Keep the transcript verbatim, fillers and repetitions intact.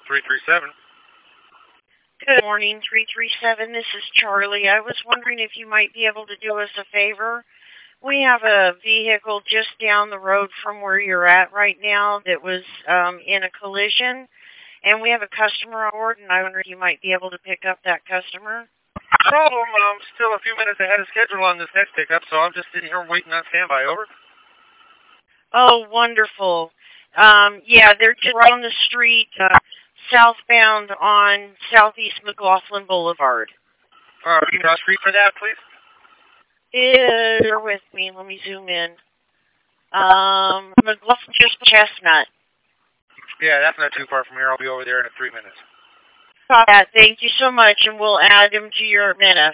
three three seven. Good morning, three three seven. This is Charlie. I was wondering if you might be able to do us a favor. We have a vehicle just down the road from where you're at right now that was um, in a collision, and we have a customer on board, and I wonder if you might be able to pick up that customer. Problem, I'm still a few minutes ahead of schedule on this next pickup, so I'm just sitting here waiting on standby. Over. Oh, wonderful. Um, yeah, they're just right on the street, uh, southbound on Southeast McLaughlin Boulevard. All right, cross street for that, please. Yeah, bear with me. Let me zoom in. Um, McLaughlin just Chestnut. Yeah, that's not too far from here. I'll be over there in three minutes. Thank you so much, and we'll add him to your minute.